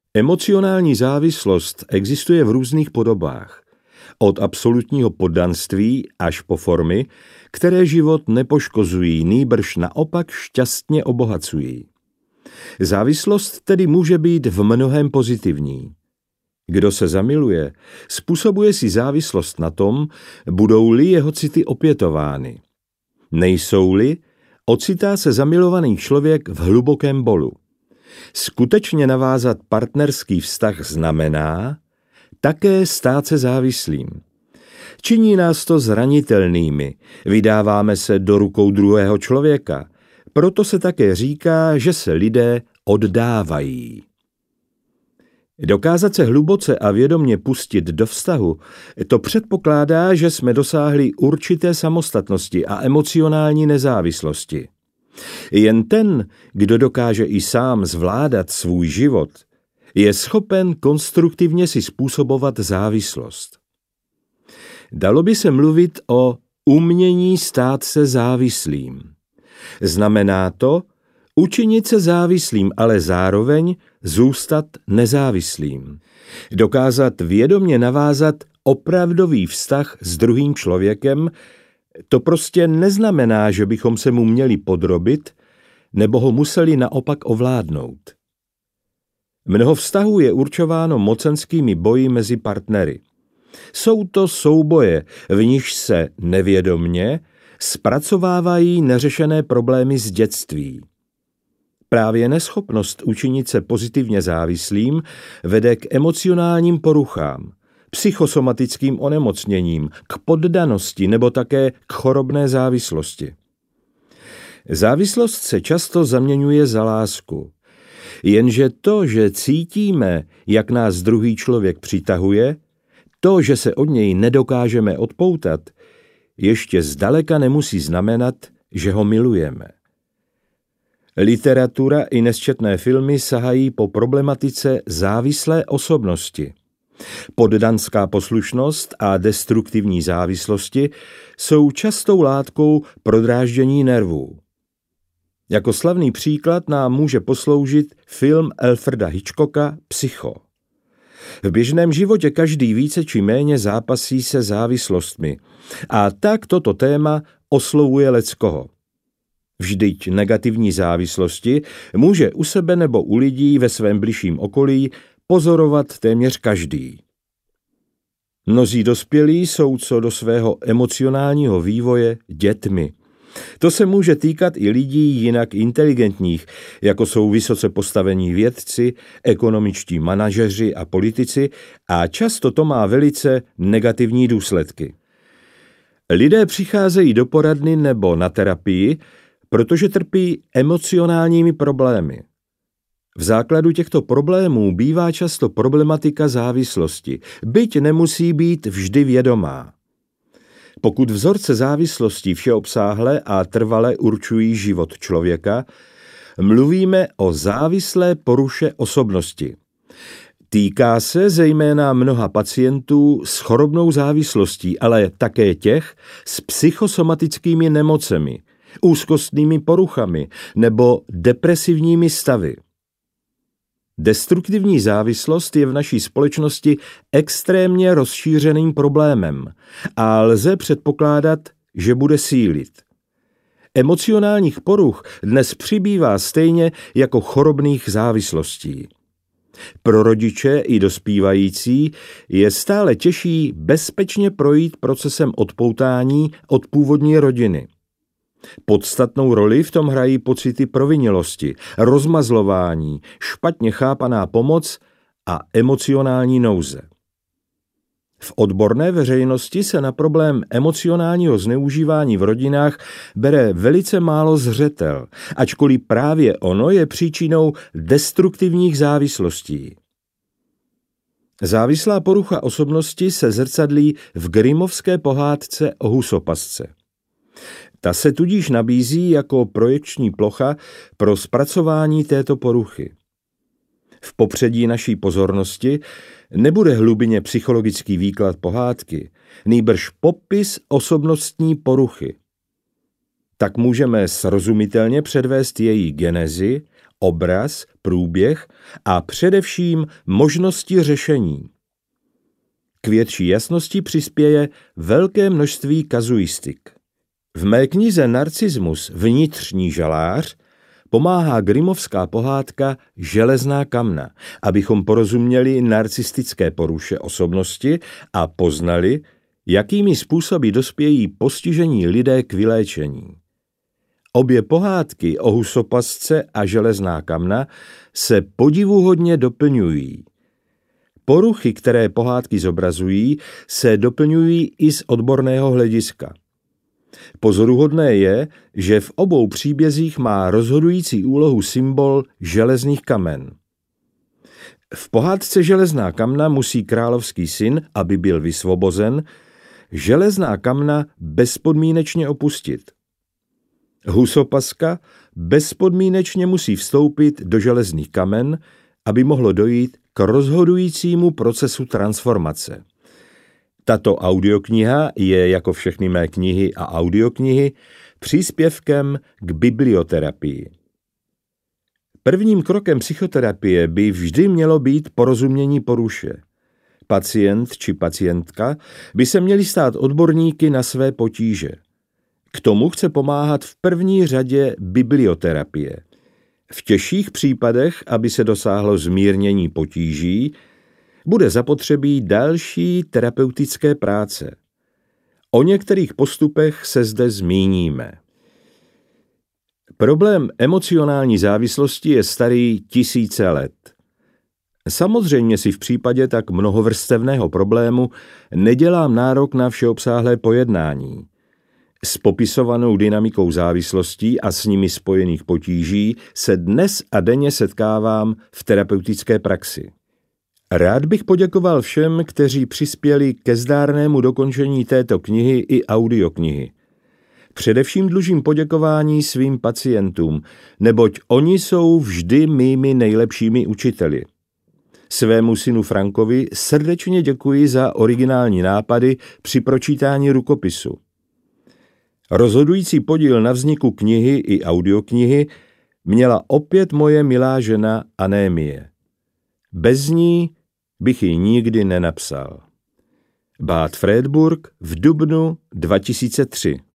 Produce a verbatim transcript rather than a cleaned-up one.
Emocionální závislost existuje v různých podobách. Od absolutního poddanství až po formy, které život nepoškozují, nýbrž naopak šťastně obohacují. Závislost tedy může být v mnohém pozitivní. Kdo se zamiluje, způsobuje si závislost na tom, budou-li jeho city opětovány. Nejsou-li, ocitá se zamilovaný člověk v hlubokém bolu. Skutečně navázat partnerský vztah znamená také stát se závislým. Činí nás to zranitelnými, vydáváme se do rukou druhého člověka, proto se také říká, že se lidé oddávají. Dokázat se hluboce a vědomě pustit do vztahu, to předpokládá, že jsme dosáhli určité samostatnosti a emocionální nezávislosti. Jen ten, kdo dokáže i sám zvládat svůj život, je schopen konstruktivně si způsobovat závislost. Dalo by se mluvit o umění stát se závislým. Znamená to učinit se závislým, ale zároveň zůstat nezávislým. Dokázat vědomě navázat opravdový vztah s druhým člověkem, to prostě neznamená, že bychom se mu měli podrobit nebo ho museli naopak ovládnout. Mnoho vztahů je určováno mocenskými boji mezi partnery. Jsou to souboje, v nichž se nevědomně zpracovávají neřešené problémy z dětství. Právě neschopnost učinit se pozitivně závislým vede k emocionálním poruchám, psychosomatickým onemocněním, k poddanosti nebo také k chorobné závislosti. Závislost se často zaměňuje za lásku. Jenže to, že cítíme, jak nás druhý člověk přitahuje, to, že se od něj nedokážeme odpoutat, ještě zdaleka nemusí znamenat, že ho milujeme. Literatura i nesčetné filmy sahají po problematice závislé osobnosti. Poddanská poslušnost a destruktivní závislosti jsou častou látkou pro dráždění nervů. Jako slavný příklad nám může posloužit film Alfreda Hitchcocka Psycho. V běžném životě každý více či méně zápasí se závislostmi a tak toto téma oslovuje leckoho. Vždyť negativní závislosti může u sebe nebo u lidí ve svém bližším okolí pozorovat téměř každý. Mnozí dospělí jsou co do svého emocionálního vývoje dětmi. To se může týkat i lidí jinak inteligentních, jako jsou vysoce postavení vědci, ekonomičtí manažeři a politici, a často to má velice negativní důsledky. Lidé přicházejí do poradny nebo na terapii, protože trpí emocionálními problémy. V základu těchto problémů bývá často problematika závislosti, byť nemusí být vždy vědomá. Pokud vzorce závislosti všeobsáhle a trvale určují život člověka, mluvíme o závislé poruše osobnosti. Týká se zejména mnoha pacientů s chorobnou závislostí, ale také těch s psychosomatickými nemocemi, úzkostnými poruchami nebo depresivními stavy. Destruktivní závislost je v naší společnosti extrémně rozšířeným problémem a lze předpokládat, že bude sílit. Emocionálních poruch dnes přibývá stejně jako chorobných závislostí. Pro rodiče i dospívající je stále těžší bezpečně projít procesem odpoutání od původní rodiny. Podstatnou roli v tom hrají pocity provinělosti, rozmazlování, špatně chápaná pomoc a emocionální nouze. V odborné veřejnosti se na problém emocionálního zneužívání v rodinách bere velice málo zřetel, ačkoliv právě ono je příčinou destruktivních závislostí. Závislá porucha osobnosti se zrcadlí v Grimmovské pohádce o husopasce. Ta se tudíž nabízí jako projekční plocha pro zpracování této poruchy. V popředí naší pozornosti nebude hlubinně psychologický výklad pohádky, nýbrž popis osobnostní poruchy. Tak můžeme srozumitelně předvést její genezi, obraz, průběh a především možnosti řešení. K větší jasnosti přispěje velké množství kazuistik. V mé knize Narcismus vnitřní žalář pomáhá grimovská pohádka Železná kamna, abychom porozuměli narcistické poruše osobnosti a poznali, jakými způsoby dospějí postižení lidé k vyléčení. Obě pohádky o husopasce a Železná kamna se podivuhodně doplňují. Poruchy, které pohádky zobrazují, se doplňují i z odborného hlediska. Pozoruhodné je, že v obou příbězích má rozhodující úlohu symbol železných kamen. V pohádce Železná kamna musí královský syn, aby byl vysvobozen, železná kamna bezpodmínečně opustit. Husopaska bezpodmínečně musí vstoupit do železných kamen, aby mohlo dojít k rozhodujícímu procesu transformace. Tato audiokniha je, jako všechny mé knihy a audioknihy, příspěvkem k biblioterapii. Prvním krokem psychoterapie by vždy mělo být porozumění poruše. Pacient či pacientka by se měli stát odborníky na své potíže. K tomu chce pomáhat v první řadě biblioterapie. V těžších případech, aby se dosáhlo zmírnění potíží, bude zapotřebí další terapeutické práce. O některých postupech se zde zmíníme. Problém emocionální závislosti je starý tisíce let. Samozřejmě si v případě tak mnohovrstevného problému nedělám nárok na všeobsáhlé pojednání. S popisovanou dynamikou závislostí a s nimi spojených potíží se dnes a denně setkávám v terapeutické praxi. Rád bych poděkoval všem, kteří přispěli ke zdárnému dokončení této knihy i audioknihy. Především dlužím poděkování svým pacientům, neboť oni jsou vždy mými nejlepšími učiteli. Svému synu Frankovi srdečně děkuji za originální nápady při pročítání rukopisu. Rozhodující podíl na vzniku knihy i audioknihy měla opět moje milá žena Anémie. Bez ní bych ji nikdy nenapsal. Bad Fredburg v dubnu dva tisíce tři.